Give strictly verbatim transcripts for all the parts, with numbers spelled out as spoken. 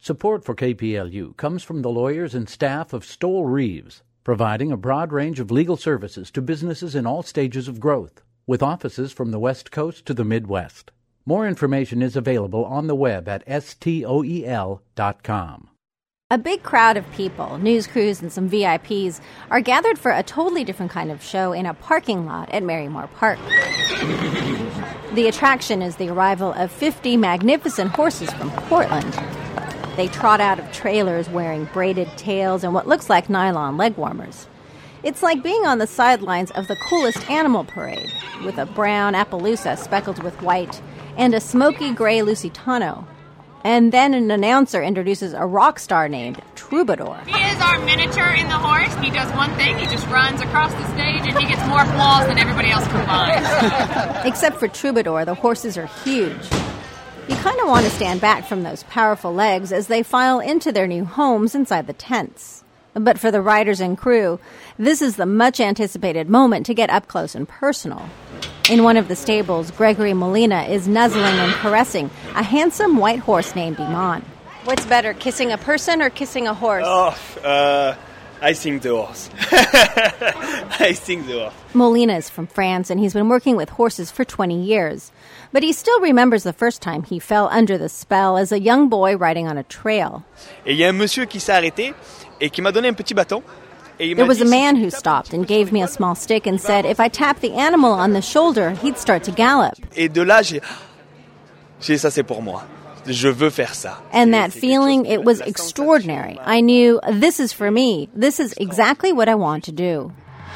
Support for K P L U comes from the lawyers and staff of Stoll Reeves, providing a broad range of legal services to businesses in all stages of growth, with offices from the West Coast to the Midwest. More information is available on the web at stoel dot com. A big crowd of people, news crews and some V I Ps, are gathered for a totally different kind of show in a parking lot at Marymore Park. The attraction is the arrival of fifty magnificent horses from Portland. They trot out of trailers wearing braided tails and what looks like nylon leg warmers. It's like being on the sidelines of the coolest animal parade, with a brown Appaloosa speckled with white and a smoky gray Lusitano. And then an announcer introduces a rock star named Troubadour. He is our miniature in the horse. He does one thing. He just runs across the stage and he gets more applause than everybody else combined. Except for Troubadour, the horses are huge. You kind of want to stand back from those powerful legs as they file into their new homes inside the tents. But for the riders and crew, this is the much-anticipated moment to get up close and personal. In one of the stables, Gregory Molina is nuzzling and caressing a handsome white horse named Iman. What's better, kissing a person or kissing a horse? Oh, uh, I think the horse. I think the horse. Molina is from France, and he's been working with horses for twenty years. But he still remembers the first time he fell under the spell as a young boy riding on a trail. Et il y a un monsieur qui s'est arrêté et qui m'a donné un petit bâton. There was a man who stopped and gave me a small stick and said if I tapped the animal on the shoulder, he'd start to gallop. Et de là, j'ai, j'ai ça c'est pour moi. Je veux faire ça. And that feeling, it was extraordinary. I knew this is for me. This is exactly what I want to do.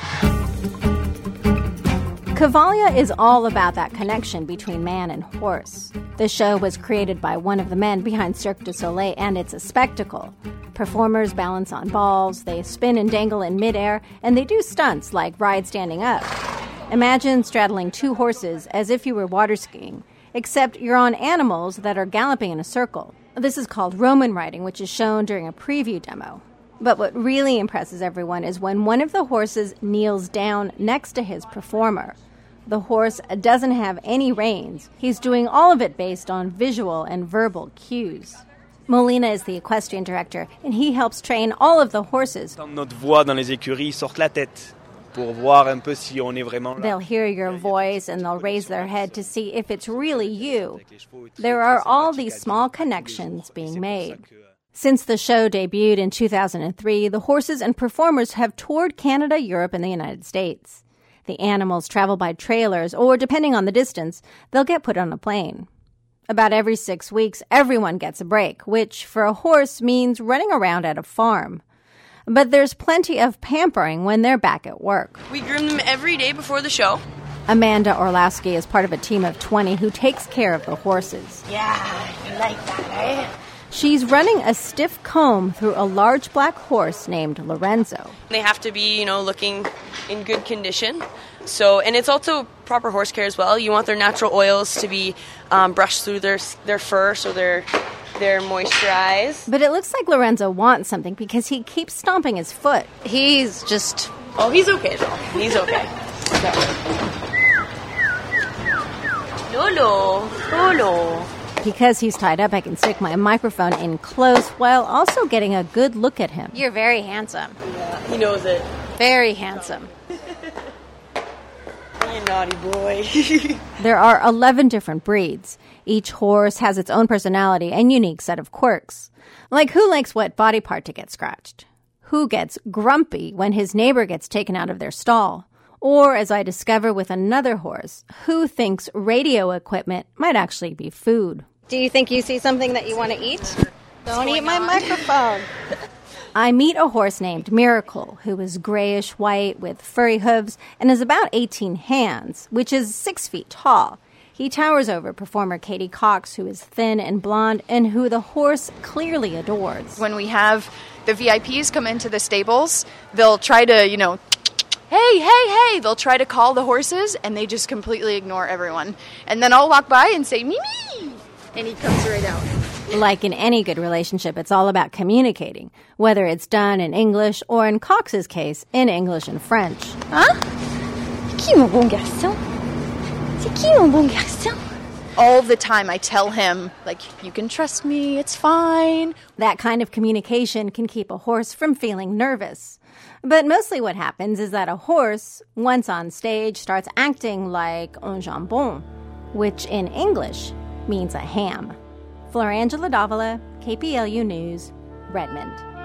Cavalia is all about that connection between man and horse. The show was created by one of the men behind Cirque du Soleil, and it's a spectacle. Performers balance on balls, they spin and dangle in midair, and they do stunts like ride standing up. Imagine straddling two horses as if you were water skiing, except you're on animals that are galloping in a circle. This is called Roman riding, which is shown during a preview demo. But what really impresses everyone is when one of the horses kneels down next to his performer. The horse doesn't have any reins. He's doing all of it based on visual and verbal cues. Molina is the equestrian director, and he helps train all of the horses. Notre voix dans les écuries sortent la tête pour voir un peu si on est vraiment là. They'll hear your voice, and they'll raise their head to see if it's really you. There are all these small connections being made. Since the show debuted in two thousand three, the horses and performers have toured Canada, Europe, and the United States. The animals travel by trailers, or depending on the distance, they'll get put on a plane. About every six weeks, everyone gets a break, which for a horse means running around at a farm. But there's plenty of pampering when they're back at work. We groom them every day before the show. Amanda Orlowski is part of a team of twenty who takes care of the horses. Yeah, you like that, eh? She's running a stiff comb through a large black horse named Lorenzo. They have to be, you know, looking in good condition. So, and it's also proper horse care as well. You want their natural oils to be um, brushed through their their fur so they're they're moisturized. But it looks like Lorenzo wants something because he keeps stomping his foot. He's just... Oh, he's okay, though. He's okay. Lolo. Lolo. Because he's tied up, I can stick my microphone in close while also getting a good look at him. You're very handsome. Yeah, he knows it. Very handsome. You naughty boy. There are eleven different breeds. Each horse has its own personality and unique set of quirks. Like who likes what body part to get scratched? Who gets grumpy when his neighbor gets taken out of their stall? Or, as I discover with another horse, who thinks radio equipment might actually be food? Do you think you see something that you want to eat? Don't eat my microphone. I meet a horse named Miracle, who is grayish-white with furry hooves and is about eighteen hands, which is six feet tall. He towers over performer Katie Cox, who is thin and blonde, and who the horse clearly adores. When we have the V I Ps come into the stables, they'll try to, you know, hey, hey, hey, they'll try to call the horses, and they just completely ignore everyone. And then I'll walk by and say, Mimi, and he comes right out. Like in any good relationship, it's all about communicating, whether it's done in English or, in Cox's case, in English and French. Hein? C'est qui mon bon garçon? C'est qui mon bon garçon? all the time I tell him, like, you can trust me, it's fine. That kind of communication can keep a horse from feeling nervous. But mostly what happens is that a horse, once on stage, starts acting like un jambon, which in English means a ham. Florangela Davila, K P L U News, Redmond.